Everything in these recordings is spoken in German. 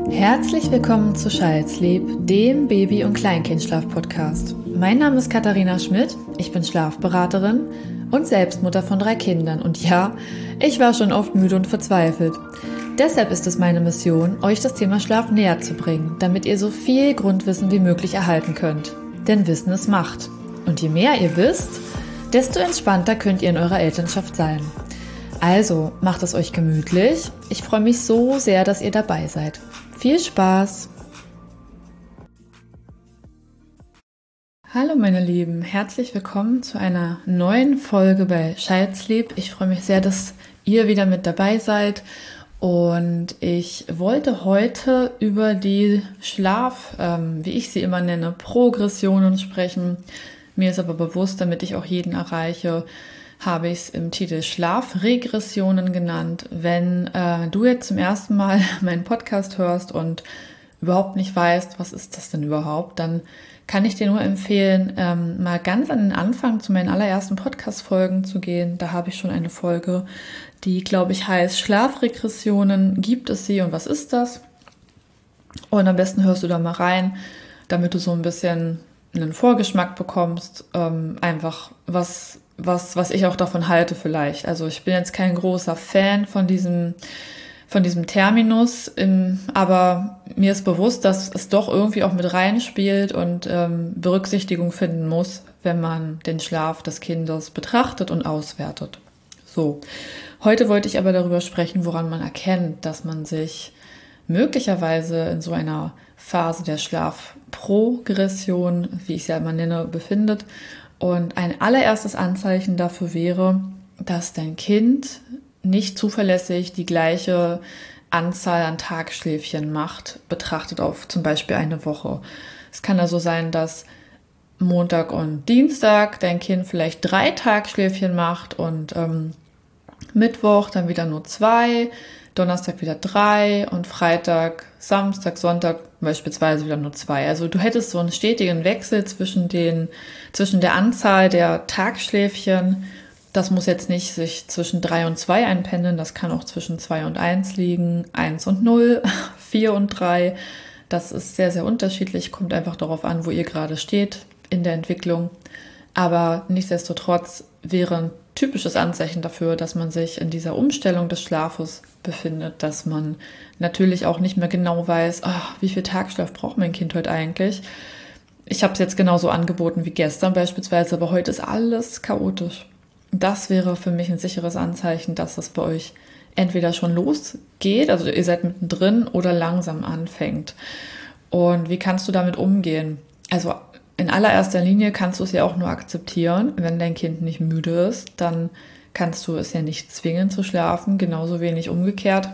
Herzlich willkommen zu Child's-Sleep, dem Baby- und Kleinkindschlaf-Podcast. Mein Name ist Katharina Schmidt, ich bin Schlafberaterin und Selbstmutter von 3 Kindern. Und ja, ich war schon oft müde und verzweifelt. Deshalb ist es meine Mission, euch das Thema Schlaf näher zu bringen, damit ihr so viel Grundwissen wie möglich erhalten könnt. Denn Wissen ist Macht. Und je mehr ihr wisst, desto entspannter könnt ihr in eurer Elternschaft sein. Also, macht es euch gemütlich. Ich freue mich so sehr, dass ihr dabei seid. Viel Spaß! Hallo meine Lieben, herzlich willkommen zu einer neuen Folge bei Child's-Sleep. Ich freue mich sehr, dass ihr wieder mit dabei seid. Und ich wollte heute über die wie ich sie immer nenne, Progressionen sprechen. Mir ist aber bewusst, damit ich auch jeden erreiche, habe ich es im Titel Schlafregressionen genannt. Wenn du jetzt zum ersten Mal meinen Podcast hörst und überhaupt nicht weißt, was ist das denn überhaupt, dann kann ich dir nur empfehlen, mal ganz an den Anfang zu meinen allerersten Podcast-Folgen zu gehen. Da habe ich schon eine Folge, die, glaube ich, heißt Schlafregressionen. Gibt es sie und was ist das? Und am besten hörst du da mal rein, damit du so ein bisschen einen Vorgeschmack bekommst, einfach was ich auch davon halte vielleicht. Also ich bin jetzt kein großer Fan von diesem Terminus, aber mir ist bewusst, dass es doch irgendwie auch mit reinspielt und Berücksichtigung finden muss, wenn man den Schlaf des Kindes betrachtet und auswertet. So, heute wollte ich aber darüber sprechen, woran man erkennt, dass man sich möglicherweise in so einer Phase der Schlafprogression, wie ich es ja immer nenne, befindet. Und ein allererstes Anzeichen dafür wäre, dass dein Kind nicht zuverlässig die gleiche Anzahl an Tagschläfchen macht, betrachtet auf zum Beispiel eine Woche. Es kann also sein, dass Montag und Dienstag dein Kind vielleicht 3 Tagschläfchen macht und Mittwoch dann wieder nur 2, Donnerstag wieder 3 und Freitag, Samstag, Sonntag beispielsweise wieder nur 2. Also du hättest so einen stetigen Wechsel zwischen der Anzahl der Tagschläfchen. Das muss jetzt nicht sich zwischen 3 und 2 einpendeln, das kann auch zwischen 2 und 1 liegen, 1 und 0, 4 und 3. Das ist sehr, sehr unterschiedlich, kommt einfach darauf an, wo ihr gerade steht in der Entwicklung. Aber nichtsdestotrotz wäre ein typisches Anzeichen dafür, dass man sich in dieser Umstellung des Schlafes befindet, dass man natürlich auch nicht mehr genau weiß, wie viel Tagschlaf braucht mein Kind heute eigentlich. Ich habe es jetzt genauso angeboten wie gestern beispielsweise, aber heute ist alles chaotisch. Das wäre für mich ein sicheres Anzeichen, dass das bei euch entweder schon losgeht, also ihr seid mittendrin, oder langsam anfängt. Und wie kannst du damit umgehen? Also in allererster Linie kannst du es ja auch nur akzeptieren. Wenn dein Kind nicht müde ist, dann kannst du es ja nicht zwingen zu schlafen, genauso wenig umgekehrt.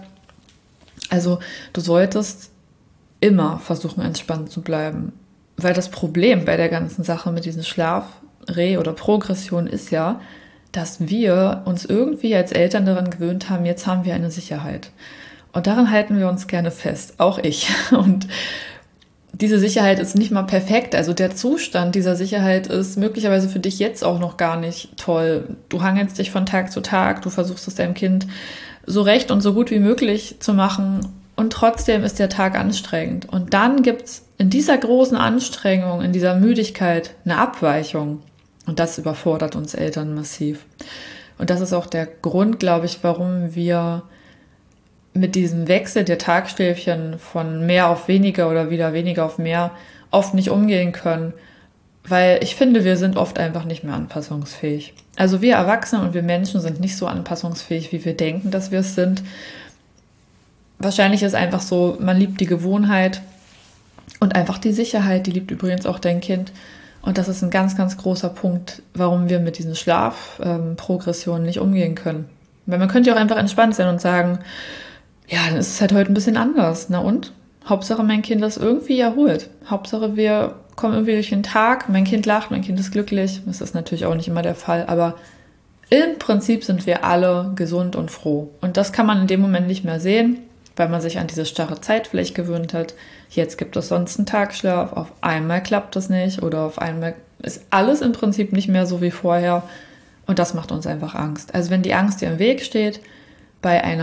Also du solltest immer versuchen, entspannt zu bleiben. Weil das Problem bei der ganzen Sache mit diesen oder Progression ist ja, dass wir uns irgendwie als Eltern daran gewöhnt haben, jetzt haben wir eine Sicherheit. Und daran halten wir uns gerne fest, auch ich. Und diese Sicherheit ist nicht mal perfekt. Also der Zustand dieser Sicherheit ist möglicherweise für dich jetzt auch noch gar nicht toll. Du hangelst dich von Tag zu Tag, du versuchst es deinem Kind so recht und so gut wie möglich zu machen und trotzdem ist der Tag anstrengend. Und dann gibt's in dieser großen Anstrengung, in dieser Müdigkeit eine Abweichung und das überfordert uns Eltern massiv. Und das ist auch der Grund, glaube ich, warum wir mit diesem Wechsel der Tagschläfchen von mehr auf weniger oder wieder weniger auf mehr oft nicht umgehen können, weil ich finde, wir sind oft einfach nicht mehr anpassungsfähig. Also wir Erwachsene und wir Menschen sind nicht so anpassungsfähig, wie wir denken, dass wir es sind. Wahrscheinlich ist einfach so, man liebt die Gewohnheit und einfach die Sicherheit, die liebt übrigens auch dein Kind. Und das ist ein ganz, ganz großer Punkt, warum wir mit diesen Schlafprogressionen nicht umgehen können. Weil man könnte ja auch einfach entspannt sein und sagen, ja, dann ist es halt heute ein bisschen anders. Na und? Hauptsache, mein Kind ist irgendwie erholt. Hauptsache, wir kommen irgendwie durch den Tag. Mein Kind lacht, mein Kind ist glücklich. Das ist natürlich auch nicht immer der Fall. Aber im Prinzip sind wir alle gesund und froh. Und das kann man in dem Moment nicht mehr sehen, weil man sich an diese starre Zeit vielleicht gewöhnt hat. Jetzt gibt es sonst einen Tagschlaf. Auf einmal klappt das nicht. Oder auf einmal ist alles im Prinzip nicht mehr so wie vorher. Und das macht uns einfach Angst. Also wenn die Angst dir im Weg steht, bei einer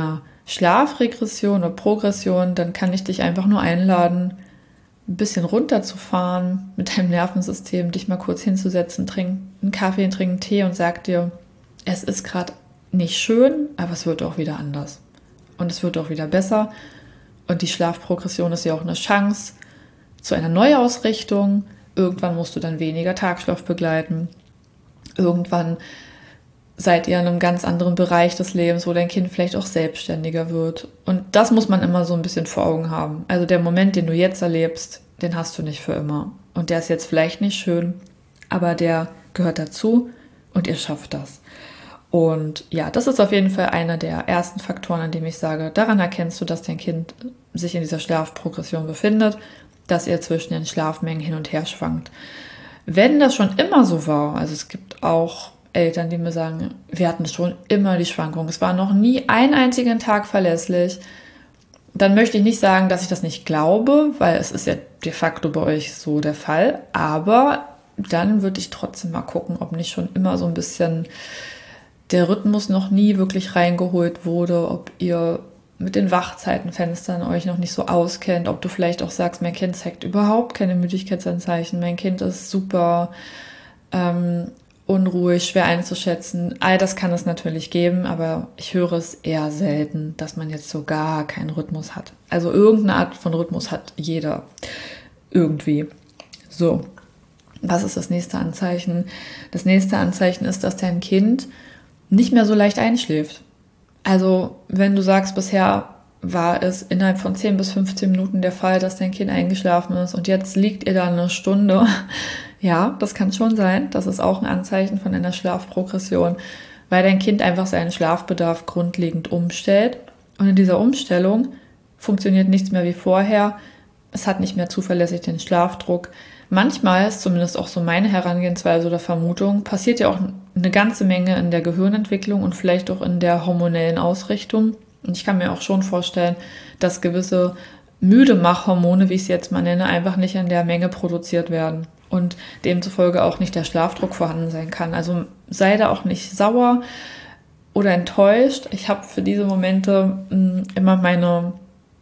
Schlafregression oder Progression, dann kann ich dich einfach nur einladen, ein bisschen runterzufahren mit deinem Nervensystem, dich mal kurz hinzusetzen, einen Kaffee, trinken einen Tee und sag dir, es ist gerade nicht schön, aber es wird auch wieder anders. Und es wird auch wieder besser. Und die Schlafprogression ist ja auch eine Chance zu einer Neuausrichtung. Irgendwann musst du dann weniger Tagschlaf begleiten. Irgendwann seid ihr in einem ganz anderen Bereich des Lebens, wo dein Kind vielleicht auch selbstständiger wird. Und das muss man immer so ein bisschen vor Augen haben. Also der Moment, den du jetzt erlebst, den hast du nicht für immer. Und der ist jetzt vielleicht nicht schön, aber der gehört dazu und ihr schafft das. Und ja, das ist auf jeden Fall einer der ersten Faktoren, an dem ich sage, daran erkennst du, dass dein Kind sich in dieser Schlafprogression befindet, dass ihr zwischen den Schlafmengen hin und her schwankt. Wenn das schon immer so war, also es gibt auch Eltern, die mir sagen, wir hatten schon immer die Schwankung, es war noch nie einen einzigen Tag verlässlich, dann möchte ich nicht sagen, dass ich das nicht glaube, weil es ist ja de facto bei euch so der Fall, aber dann würde ich trotzdem mal gucken, ob nicht schon immer so ein bisschen der Rhythmus noch nie wirklich reingeholt wurde, ob ihr mit den Wachzeitenfenstern euch noch nicht so auskennt, ob du vielleicht auch sagst, mein Kind zeigt überhaupt keine Müdigkeitsanzeichen, mein Kind ist super unruhig, schwer einzuschätzen. All das kann es natürlich geben, aber ich höre es eher selten, dass man jetzt so gar keinen Rhythmus hat. Also irgendeine Art von Rhythmus hat jeder irgendwie. So, was ist das nächste Anzeichen? Das nächste Anzeichen ist, dass dein Kind nicht mehr so leicht einschläft. Also wenn du sagst, bisher war es innerhalb von 10 bis 15 Minuten der Fall, dass dein Kind eingeschlafen ist und jetzt liegt ihr da eine Stunde. Ja, das kann schon sein. Das ist auch ein Anzeichen von einer Schlafprogression, weil dein Kind einfach seinen Schlafbedarf grundlegend umstellt. Und in dieser Umstellung funktioniert nichts mehr wie vorher. Es hat nicht mehr zuverlässig den Schlafdruck. Manchmal ist zumindest auch so meine Herangehensweise oder Vermutung, passiert ja auch eine ganze Menge in der Gehirnentwicklung und vielleicht auch in der hormonellen Ausrichtung. Und ich kann mir auch schon vorstellen, dass gewisse Müde-Mach-Hormone, wie ich es jetzt mal nenne, einfach nicht in der Menge produziert werden und demzufolge auch nicht der Schlafdruck vorhanden sein kann. Also sei da auch nicht sauer oder enttäuscht. Ich habe für diese Momente immer meine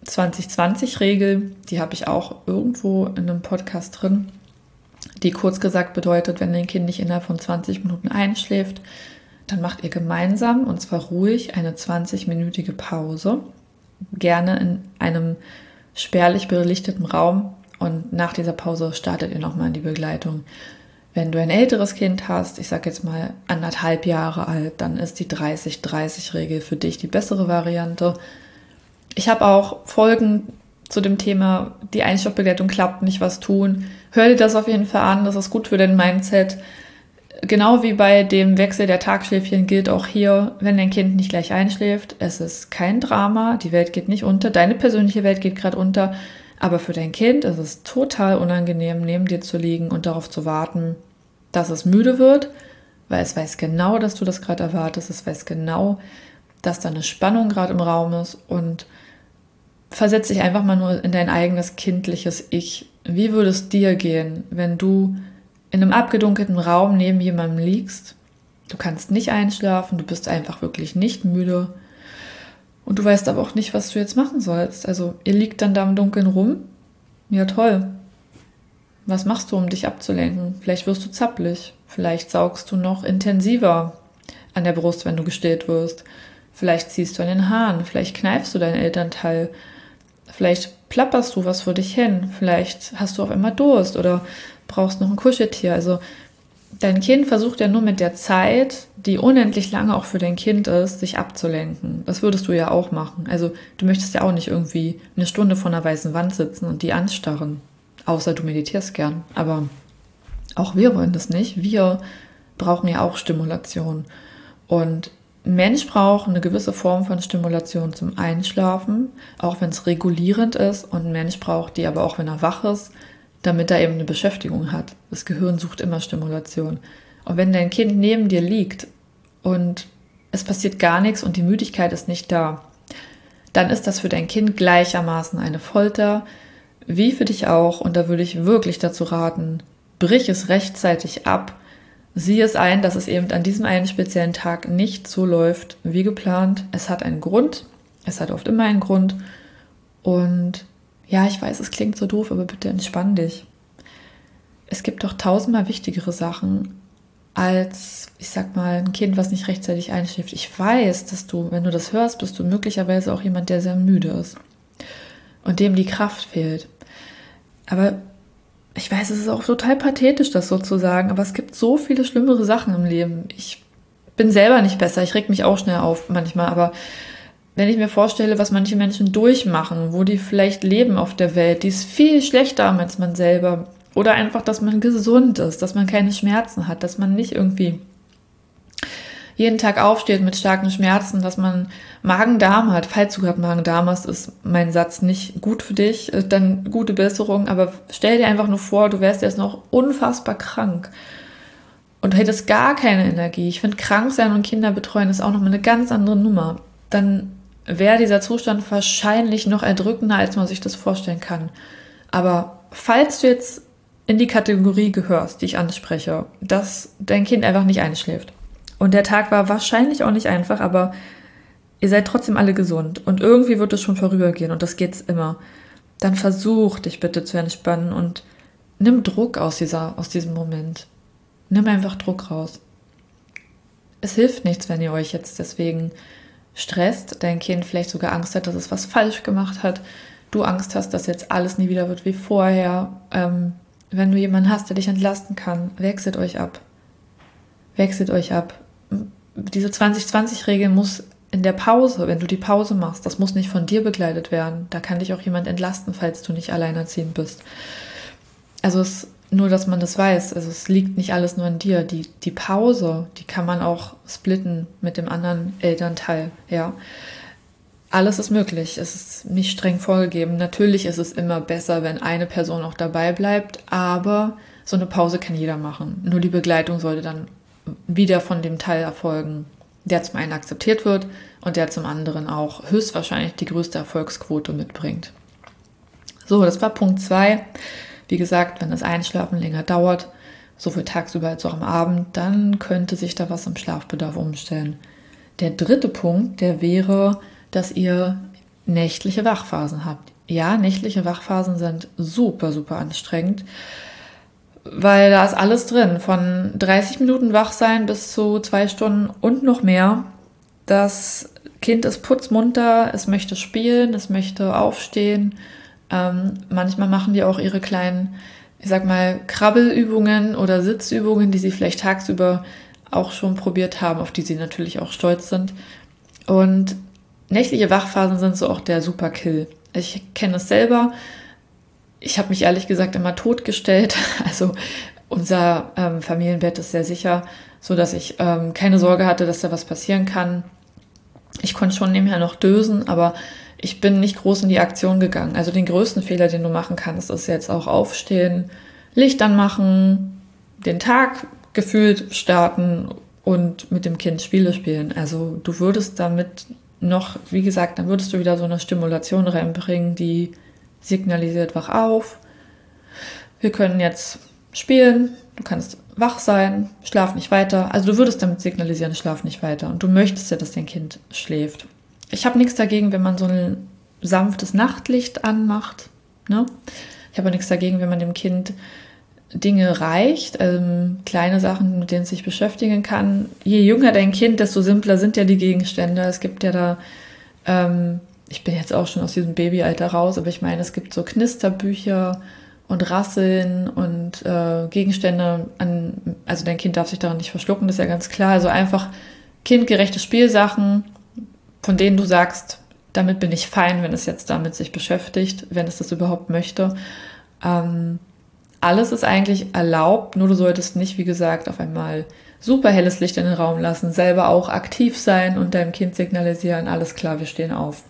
20-20-Regel, die habe ich auch irgendwo in einem Podcast drin, die kurz gesagt bedeutet, wenn dein Kind nicht innerhalb von 20 Minuten einschläft, dann macht ihr gemeinsam, und zwar ruhig, eine 20-minütige Pause, gerne in einem spärlich belichteten Raum, und nach dieser Pause startet ihr nochmal in die Begleitung. Wenn du ein älteres Kind hast, ich sage jetzt mal 1,5 Jahre alt, dann ist die 30-30-Regel für dich die bessere Variante. Ich habe auch Folgen zu dem Thema, die Einschlafbegleitung klappt nicht, was tun. Hör dir das auf jeden Fall an, das ist gut für dein Mindset. Genau wie bei dem Wechsel der Tagschläfchen gilt auch hier, wenn dein Kind nicht gleich einschläft, es ist kein Drama, die Welt geht nicht unter, deine persönliche Welt geht gerade unter, aber für dein Kind ist es total unangenehm, neben dir zu liegen und darauf zu warten, dass es müde wird, weil es weiß genau, dass du das gerade erwartest, es weiß genau, dass da eine Spannung gerade im Raum ist, und versetz dich einfach mal nur in dein eigenes kindliches Ich. Wie würde es dir gehen, wenn du in einem abgedunkelten Raum neben jemandem liegst? Du kannst nicht einschlafen, du bist einfach wirklich nicht müde und du weißt aber auch nicht, was du jetzt machen sollst. Also ihr liegt dann da im Dunkeln rum. Ja, toll. Was machst du, um dich abzulenken? Vielleicht wirst du zappelig. Vielleicht saugst du noch intensiver an der Brust, wenn du gestillt wirst. Vielleicht ziehst du an den Haaren. Vielleicht kneifst du dein Elternteil. Vielleicht plapperst du was vor dich hin. Vielleicht hast du auf einmal Durst oder brauchst noch ein Kuscheltier. Also dein Kind versucht ja nur mit der Zeit, die unendlich lange auch für dein Kind ist, sich abzulenken. Das würdest du ja auch machen. Also du möchtest ja auch nicht irgendwie eine Stunde vor einer weißen Wand sitzen und die anstarren. Außer du meditierst gern. Aber auch wir wollen das nicht. Wir brauchen ja auch Stimulation. Und ein Mensch braucht eine gewisse Form von Stimulation zum Einschlafen, auch wenn es regulierend ist. Und ein Mensch braucht die aber auch, wenn er wach ist, damit er eben eine Beschäftigung hat. Das Gehirn sucht immer Stimulation. Und wenn dein Kind neben dir liegt und es passiert gar nichts und die Müdigkeit ist nicht da, dann ist das für dein Kind gleichermaßen eine Folter, wie für dich auch. Und da würde ich wirklich dazu raten, brich es rechtzeitig ab. Sieh es ein, dass es eben an diesem einen speziellen Tag nicht so läuft wie geplant. Es hat einen Grund Es hat oft immer einen Grund. Und ja, ich weiß, es klingt so doof, aber bitte entspann dich. Es gibt doch tausendmal wichtigere Sachen als, ich sag mal, ein Kind, was nicht rechtzeitig einschläft. Ich weiß, dass du, wenn du das hörst, bist du möglicherweise auch jemand, der sehr müde ist und dem die Kraft fehlt. Aber ich weiß, es ist auch total pathetisch, das so zu sagen, aber es gibt so viele schlimmere Sachen im Leben. Ich bin selber nicht besser, ich reg mich auch schnell auf manchmal, aber wenn ich mir vorstelle, was manche Menschen durchmachen, wo die vielleicht leben auf der Welt, die ist viel schlechter haben als man selber. Oder einfach, dass man gesund ist, dass man keine Schmerzen hat, dass man nicht irgendwie jeden Tag aufsteht mit starken Schmerzen, dass man Magen-Darm hat. Falls du gerade Magen-Darm hast, ist mein Satz nicht gut für dich, dann gute Besserung. Aber stell dir einfach nur vor, du wärst jetzt noch unfassbar krank und hättest gar keine Energie. Ich finde, krank sein und Kinder betreuen ist auch nochmal eine ganz andere Nummer. Dann wäre dieser Zustand wahrscheinlich noch erdrückender, als man sich das vorstellen kann. Aber falls du jetzt in die Kategorie gehörst, die ich anspreche, dass dein Kind einfach nicht einschläft. Und der Tag war wahrscheinlich auch nicht einfach, aber ihr seid trotzdem alle gesund und irgendwie wird es schon vorübergehen und das geht's immer. Dann versuch dich bitte zu entspannen und nimm Druck aus diesem Moment. Nimm einfach Druck raus. Es hilft nichts, wenn ihr euch jetzt deswegen stresst, dein Kind vielleicht sogar Angst hat, dass es was falsch gemacht hat, du Angst hast, dass jetzt alles nie wieder wird wie vorher. Wenn du jemanden hast, der dich entlasten kann, wechselt euch ab. Wechselt euch ab. Diese 20-20-Regel muss in der Pause, wenn du die Pause machst, das muss nicht von dir begleitet werden. Da kann dich auch jemand entlasten, falls du nicht alleinerziehend bist. Also nur, dass man das weiß. Also es liegt nicht alles nur an dir. Die Pause, die kann man auch splitten mit dem anderen Elternteil. Ja. Alles ist möglich. Es ist nicht streng vorgegeben. Natürlich ist es immer besser, wenn eine Person auch dabei bleibt, aber so eine Pause kann jeder machen. Nur die Begleitung sollte dann wieder von dem Teil erfolgen, der zum einen akzeptiert wird und der zum anderen auch höchstwahrscheinlich die größte Erfolgsquote mitbringt. So, das war Punkt 2. Wie gesagt, wenn das Einschlafen länger dauert, sowohl tagsüber als auch am Abend, dann könnte sich da was im Schlafbedarf umstellen. Der dritte Punkt, der wäre, dass ihr nächtliche Wachphasen habt. Ja, nächtliche Wachphasen sind super, super anstrengend, weil da ist alles drin, von 30 Minuten wach sein bis zu 2 Stunden und noch mehr. Das Kind ist putzmunter, es möchte spielen, es möchte aufstehen. Manchmal machen die auch ihre kleinen, ich sag mal, Krabbelübungen oder Sitzübungen, die sie vielleicht tagsüber auch schon probiert haben, auf die sie natürlich auch stolz sind. Und nächtliche Wachphasen sind so auch der Superkill. Ich kenne es selber. Ich habe mich ehrlich gesagt immer totgestellt. Also unser Familienbett ist sehr sicher, so dass ich keine Sorge hatte, dass da was passieren kann. Ich konnte schon nebenher noch dösen, aber ich bin nicht groß in die Aktion gegangen. Also den größten Fehler, den du machen kannst, ist jetzt auch aufstehen, Licht anmachen, den Tag gefühlt starten und mit dem Kind Spiele spielen. Also du würdest damit noch, wie gesagt, dann würdest du wieder so eine Stimulation reinbringen, die signalisiert, wach auf, wir können jetzt spielen, du kannst wach sein, schlaf nicht weiter. Also du würdest damit signalisieren, schlaf nicht weiter. Und du möchtest ja, dass dein Kind schläft. Ich habe nichts dagegen, wenn man so ein sanftes Nachtlicht anmacht. Ne? Ich habe nichts dagegen, wenn man dem Kind Dinge reicht, kleine Sachen, mit denen es sich beschäftigen kann. Je jünger dein Kind, desto simpler sind ja die Gegenstände. Es gibt ja da, ich bin jetzt auch schon aus diesem Babyalter raus, aber ich meine, es gibt so Knisterbücher und Rasseln und Gegenstände, also dein Kind darf sich daran nicht verschlucken, das ist ja ganz klar. Also einfach kindgerechte Spielsachen, von denen du sagst, damit bin ich fein, wenn es jetzt damit sich beschäftigt, wenn es das überhaupt möchte. Alles ist eigentlich erlaubt, nur du solltest nicht, wie gesagt, auf einmal super helles Licht in den Raum lassen, selber auch aktiv sein und deinem Kind signalisieren, alles klar, wir stehen auf.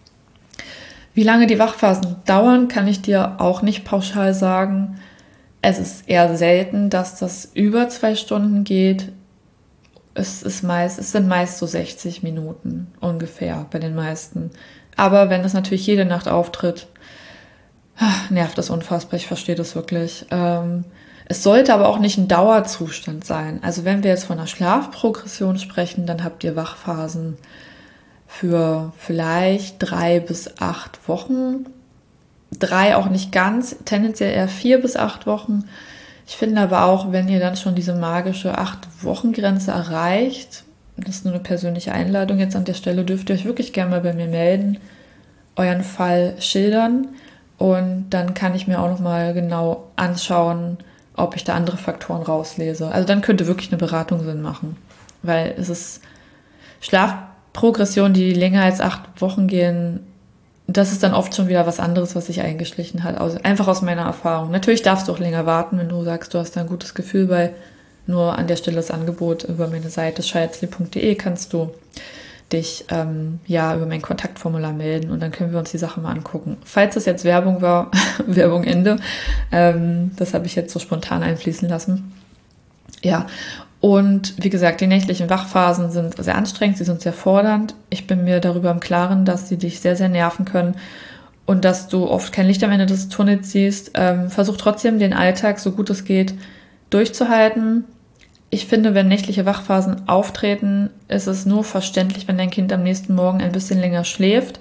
Wie lange die Wachphasen dauern, kann ich dir auch nicht pauschal sagen. Es ist eher selten, dass das über 2 Stunden geht. Es sind meist so 60 Minuten ungefähr bei den meisten. Aber wenn das natürlich jede Nacht auftritt, nervt das unfassbar, ich verstehe das wirklich. Es sollte aber auch nicht ein Dauerzustand sein. Also wenn wir jetzt von einer Schlafprogression sprechen, dann habt ihr Wachphasen für vielleicht 3 bis 8 Wochen. 3 auch nicht ganz, tendenziell eher 4 bis 8 Wochen. Ich finde aber auch, wenn ihr dann schon diese magische 8-Wochen-Grenze erreicht, das ist nur eine persönliche Einladung jetzt an der Stelle, dürft ihr euch wirklich gerne mal bei mir melden, euren Fall schildern und dann kann ich mir auch nochmal genau anschauen, ob ich da andere Faktoren rauslese. Also dann könnte wirklich eine Beratung Sinn machen, weil es ist Schlafprogression, die länger als 8 Wochen gehen, das ist dann oft schon wieder was anderes, was sich eingeschlichen hat. Also einfach aus meiner Erfahrung. Natürlich darfst du auch länger warten, wenn du sagst, du hast da ein gutes Gefühl bei. Nur an der Stelle das Angebot über meine Seite scheidsley.de kannst du dich über mein Kontaktformular melden und dann können wir uns die Sache mal angucken. Falls das jetzt Werbung war, Werbung Ende, das habe ich jetzt so spontan einfließen lassen. Ja, und wie gesagt, die nächtlichen Wachphasen sind sehr anstrengend, sie sind sehr fordernd. Ich bin mir darüber im Klaren, dass sie dich sehr, sehr nerven können und dass du oft kein Licht am Ende des Tunnels siehst. Versuch trotzdem, den Alltag, so gut es geht, durchzuhalten. Ich finde, wenn nächtliche Wachphasen auftreten, ist es nur verständlich, wenn dein Kind am nächsten Morgen ein bisschen länger schläft.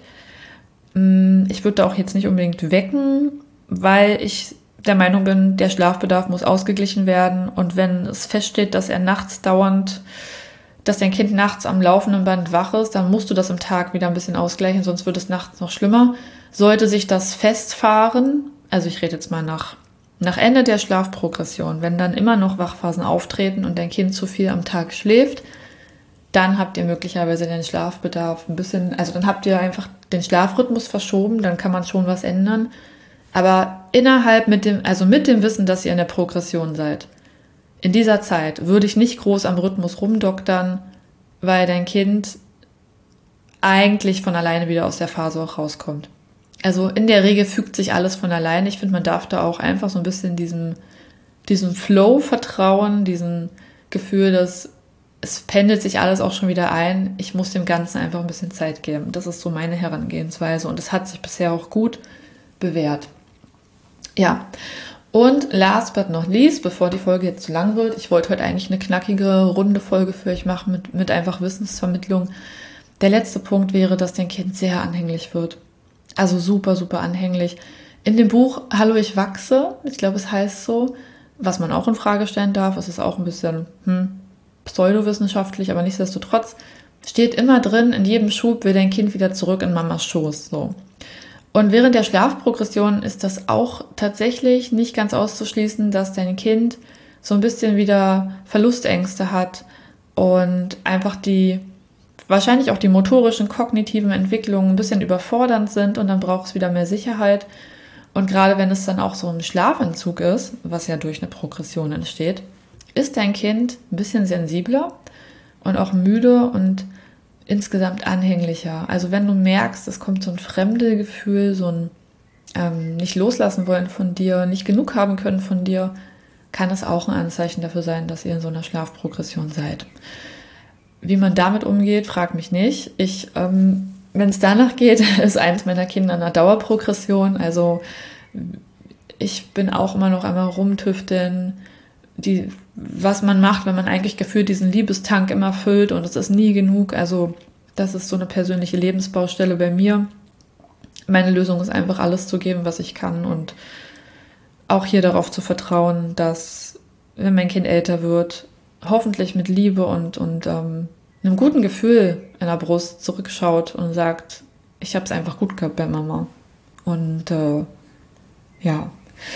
Ich würde da auch jetzt nicht unbedingt wecken, weil ich der Meinung bin, der Schlafbedarf muss ausgeglichen werden. Und wenn es feststeht, dass dass dein Kind nachts am laufenden Band wach ist, dann musst du das im Tag wieder ein bisschen ausgleichen, sonst wird es nachts noch schlimmer. Sollte sich das festfahren, also ich rede jetzt mal nach Ende der Schlafprogression, wenn dann immer noch Wachphasen auftreten und dein Kind zu viel am Tag schläft, dann habt ihr möglicherweise den Schlafbedarf ein bisschen, also dann habt ihr einfach den Schlafrhythmus verschoben, dann kann man schon was ändern. Aber mit dem Wissen, dass ihr in der Progression seid, in dieser Zeit würde ich nicht groß am Rhythmus rumdoktern, weil dein Kind eigentlich von alleine wieder aus der Phase auch rauskommt. Also in der Regel fügt sich alles von alleine. Ich finde, man darf da auch einfach so ein bisschen diesem Flow vertrauen, diesem Gefühl, dass es pendelt sich alles auch schon wieder ein. Ich muss dem Ganzen einfach ein bisschen Zeit geben. Das ist so meine Herangehensweise und es hat sich bisher auch gut bewährt. Ja, und last but not least, bevor die Folge jetzt zu lang wird, ich wollte heute eigentlich eine knackige, runde Folge für euch machen mit einfach Wissensvermittlung. Der letzte Punkt wäre, dass dein Kind sehr anhänglich wird. Also super, super anhänglich. In dem Buch Hallo, ich wachse, ich glaube, es heißt so, was man auch in Frage stellen darf, es ist auch ein bisschen pseudowissenschaftlich, aber nichtsdestotrotz steht immer drin, in jedem Schub will dein Kind wieder zurück in Mamas Schoß. So. Und während der Schlafprogression ist das auch tatsächlich nicht ganz auszuschließen, dass dein Kind so ein bisschen wieder Verlustängste hat und einfach wahrscheinlich auch die motorischen, kognitiven Entwicklungen ein bisschen überfordernd sind und dann braucht es wieder mehr Sicherheit. Und gerade wenn es dann auch so ein Schlafentzug ist, was ja durch eine Progression entsteht, ist dein Kind ein bisschen sensibler und auch müde und insgesamt anhänglicher. Also wenn du merkst, es kommt so ein Fremdelgefühl, so ein nicht loslassen wollen von dir, nicht genug haben können von dir, kann es auch ein Anzeichen dafür sein, dass ihr in so einer Schlafprogression seid. Wie man damit umgeht, frag mich nicht. Wenn es danach geht, ist eins meiner Kinder in einer Dauerprogression. Also ich bin auch immer noch einmal rumtüfteln, was man macht, wenn man eigentlich gefühlt diesen Liebestank immer füllt und es ist nie genug. Also das ist so eine persönliche Lebensbaustelle bei mir. Meine Lösung ist einfach alles zu geben, was ich kann und auch hier darauf zu vertrauen, dass, wenn mein Kind älter wird, hoffentlich mit Liebe und einem guten Gefühl in der Brust zurückschaut und sagt, ich habe es einfach gut gehabt bei Mama. Und ja,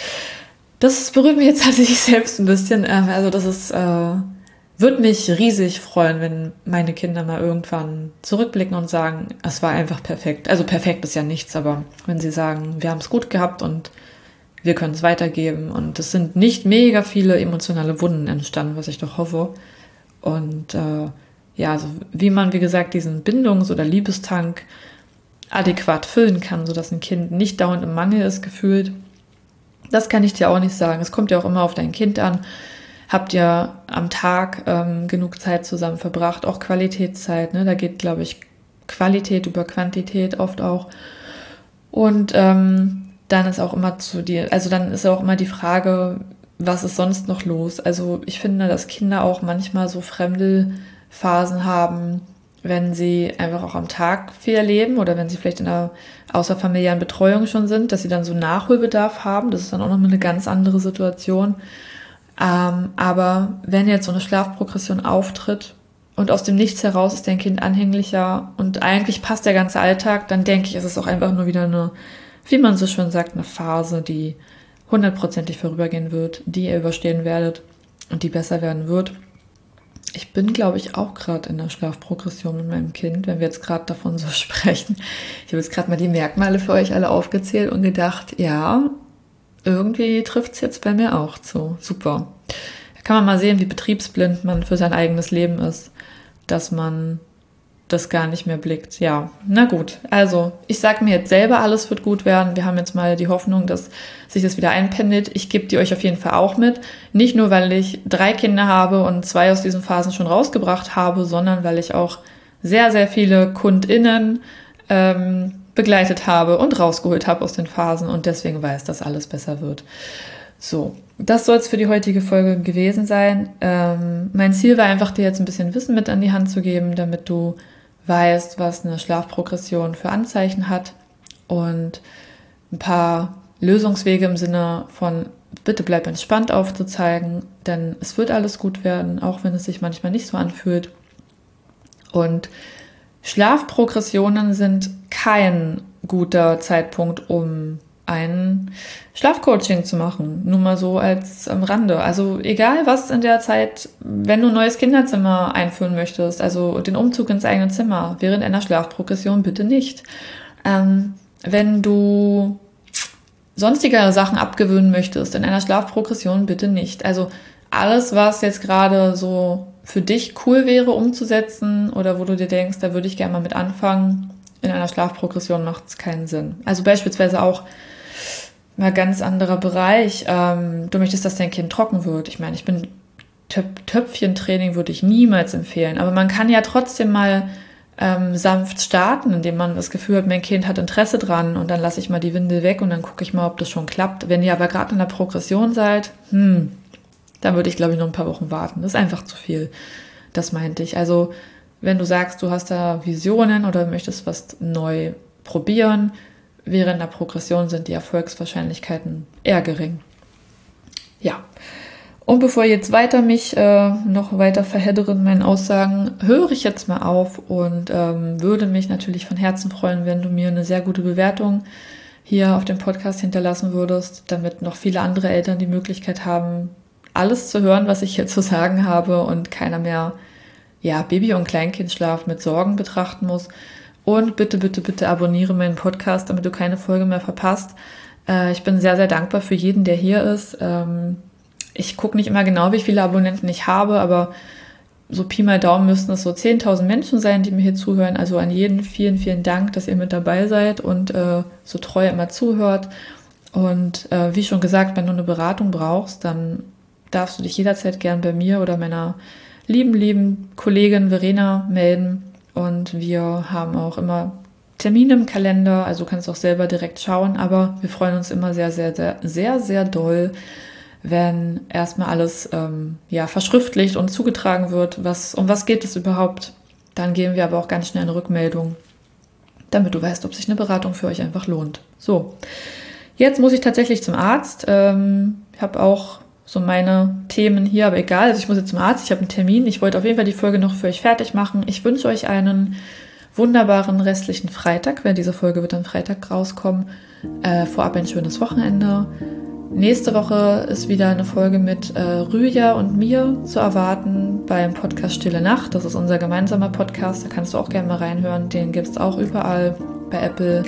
das berührt mich jetzt tatsächlich selbst ein bisschen. Also das ist, würde mich riesig freuen, wenn meine Kinder mal irgendwann zurückblicken und sagen, es war einfach perfekt. Also perfekt ist ja nichts, aber wenn sie sagen, wir haben es gut gehabt und wir können es weitergeben und es sind nicht mega viele emotionale Wunden entstanden, was ich doch hoffe. Und also wie man, wie gesagt, diesen Bindungs- oder Liebestank adäquat füllen kann, sodass ein Kind nicht dauernd im Mangel ist gefühlt, das kann ich dir auch nicht sagen. Es kommt ja auch immer auf dein Kind an. Habt ihr am Tag genug Zeit zusammen verbracht, auch Qualitätszeit, ne? Da geht, glaube ich, Qualität über Quantität oft auch. Und dann ist auch immer dann ist auch immer die Frage, was ist sonst noch los? Also ich finde, dass Kinder auch manchmal so Fremdelphasen haben, wenn sie einfach auch am Tag viel erleben oder wenn sie vielleicht in der außerfamiliären Betreuung schon sind, dass sie dann so Nachholbedarf haben. Das ist dann auch nochmal eine ganz andere Situation. Aber wenn jetzt so eine Schlafprogression auftritt und aus dem Nichts heraus ist dein Kind anhänglicher und eigentlich passt der ganze Alltag, dann denke ich, ist es auch einfach nur wieder eine, wie man so schön sagt, eine Phase, die 100%ig vorübergehen wird, die ihr überstehen werdet und die besser werden wird. Ich bin, glaube ich, auch gerade in der Schlafprogression mit meinem Kind, wenn wir jetzt gerade davon so sprechen. Ich habe jetzt gerade mal die Merkmale für euch alle aufgezählt und gedacht, ja, irgendwie trifft es jetzt bei mir auch zu. Super. Da kann man mal sehen, wie betriebsblind man für sein eigenes Leben ist, dass man das gar nicht mehr blickt. Ja, na gut. Also, ich sage mir jetzt selber, alles wird gut werden. Wir haben jetzt mal die Hoffnung, dass sich das wieder einpendelt. Ich gebe die euch auf jeden Fall auch mit. Nicht nur, weil ich 3 Kinder habe und 2 aus diesen Phasen schon rausgebracht habe, sondern weil ich auch sehr, sehr viele KundInnen begleitet habe und rausgeholt habe aus den Phasen und deswegen weiß, dass alles besser wird. So, das soll es für die heutige Folge gewesen sein. Mein Ziel war einfach, dir jetzt ein bisschen Wissen mit an die Hand zu geben, damit du weißt, was eine Schlafprogression für Anzeichen hat und ein paar Lösungswege im Sinne von bitte bleib entspannt aufzuzeigen, denn es wird alles gut werden, auch wenn es sich manchmal nicht so anfühlt. Und Schlafprogressionen sind kein guter Zeitpunkt, um ein Schlafcoaching zu machen. Nur mal so als am Rande. Also egal was in der Zeit, wenn du ein neues Kinderzimmer einführen möchtest, also den Umzug ins eigene Zimmer, während einer Schlafprogression bitte nicht. Wenn du sonstige Sachen abgewöhnen möchtest, in einer Schlafprogression bitte nicht. Also alles, was jetzt gerade so für dich cool wäre umzusetzen oder wo du dir denkst, da würde ich gerne mal mit anfangen, in einer Schlafprogression macht es keinen Sinn. Also beispielsweise auch mal ganz anderer Bereich. Du möchtest, dass dein Kind trocken wird. Ich meine, Töpfchentraining würde ich niemals empfehlen. Aber man kann ja trotzdem mal sanft starten, indem man das Gefühl hat, mein Kind hat Interesse dran und dann lasse ich mal die Windel weg und dann gucke ich mal, ob das schon klappt. Wenn ihr aber gerade in der Progression seid, dann würde ich, glaube ich, noch ein paar Wochen warten. Das ist einfach zu viel. Das meinte ich. Also wenn du sagst, du hast da Visionen oder möchtest was neu probieren, während der Progression sind die Erfolgswahrscheinlichkeiten eher gering. Ja, und bevor ich jetzt mich noch weiter verheddere in meinen Aussagen, höre ich jetzt mal auf und würde mich natürlich von Herzen freuen, wenn du mir eine sehr gute Bewertung hier auf dem Podcast hinterlassen würdest, damit noch viele andere Eltern die Möglichkeit haben, alles zu hören, was ich hier zu sagen habe und keiner mehr Baby- und Kleinkindschlaf mit Sorgen betrachten muss. Und bitte, bitte, bitte abonniere meinen Podcast, damit du keine Folge mehr verpasst. Ich bin sehr, sehr dankbar für jeden, der hier ist. Ich gucke nicht immer genau, wie viele Abonnenten ich habe, aber so Pi mal Daumen müssten es so 10.000 Menschen sein, die mir hier zuhören. Also an jeden vielen, vielen Dank, dass ihr mit dabei seid und so treu immer zuhört. Und wie schon gesagt, wenn du eine Beratung brauchst, dann darfst du dich jederzeit gern bei mir oder meiner lieben Kollegin Verena melden. Und wir haben auch immer Termine im Kalender, also du kannst auch selber direkt schauen, aber wir freuen uns immer sehr, sehr, sehr, sehr, sehr doll, wenn erstmal alles verschriftlicht und zugetragen wird, um was geht es überhaupt. Dann geben wir aber auch ganz schnell eine Rückmeldung, damit du weißt, ob sich eine Beratung für euch einfach lohnt. So, jetzt muss ich tatsächlich zum Arzt. Ich habe auch so meine Themen hier, aber egal, also ich muss jetzt zum Arzt, ich habe einen Termin. Ich wollte auf jeden Fall die Folge noch für euch fertig machen. Ich wünsche euch einen wunderbaren restlichen Freitag, weil diese Folge wird am Freitag rauskommen. Vorab ein schönes Wochenende. Nächste Woche ist wieder eine Folge mit Rüja und mir zu erwarten beim Podcast Stille Nacht. Das ist unser gemeinsamer Podcast, da kannst du auch gerne mal reinhören. Den gibt es auch überall bei Apple,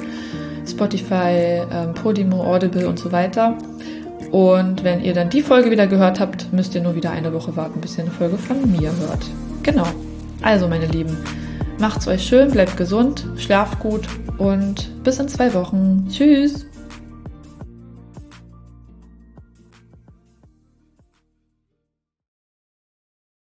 Spotify, Podimo, Audible und so weiter. Und wenn ihr dann die Folge wieder gehört habt, müsst ihr nur wieder eine Woche warten, bis ihr eine Folge von mir hört. Genau. Also meine Lieben, macht's euch schön, bleibt gesund, schlaft gut und bis in 2 Wochen. Tschüss!